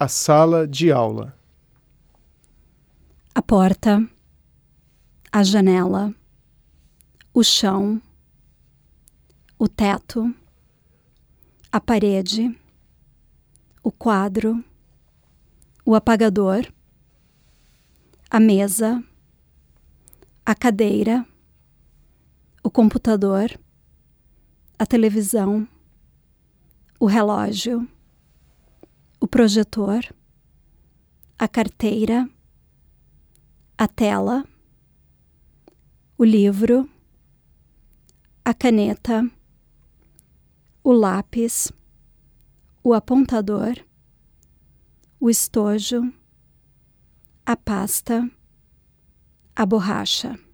a sala de aula. A porta, a janela, o chão, o teto, a parede, o quadro, o apagador, a mesa, a cadeira, o computador, a televisão, o relógio, o projetor, a carteira, a tela, o livro, a caneta, o lápis, o apontador, o estojo, a pasta, a borracha.